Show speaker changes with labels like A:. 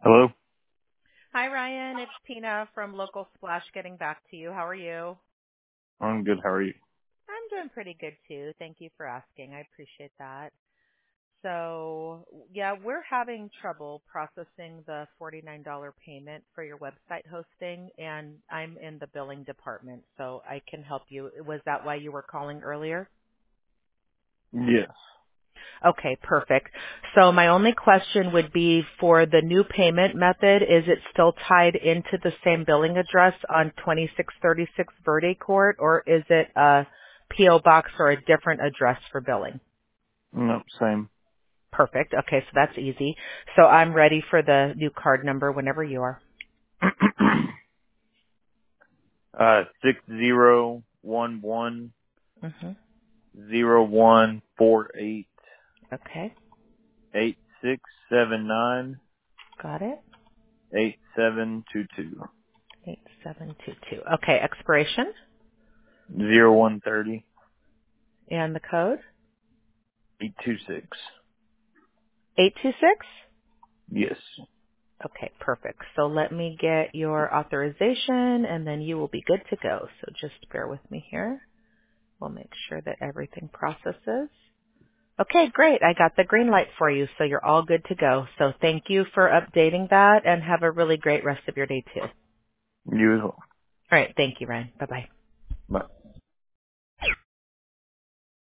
A: Hello?
B: Hi, Ryan. It's Tina from Local Splash getting back to you. How are you?
A: I'm good. How are you?
B: I'm doing pretty good too. Thank you for asking. I appreciate that. So, yeah, we're having trouble processing the $49 payment for your website hosting, and I'm in the billing department, so I can help you. Was that why you were calling earlier?
A: Yes.
B: Okay, perfect. So my only question would be for the new payment method, is it still tied into the same billing address on 2636 Verde Court, or is it a PO box or a different address for billing?
A: Nope, same.
B: Perfect. Okay, so that's easy. So I'm ready for the new card number whenever you are.
A: 6011
B: Mhm.
A: 0148
B: Okay.
A: 8679
B: Got it.
A: 8722
B: 8722. Okay, expiration
A: 0130
B: and the code
A: 826.
B: 826.
A: Yes.
B: Okay, perfect. So let me get your authorization and then you will be good to go. So just bear with me here. We'll make sure that everything processes. Okay, great. I got the green light for you, so you're all good to go. So thank you for updating that and have a really great rest of your day too. All
A: You as well.
B: right, thank you, Ryan. Bye-bye.
A: Bye.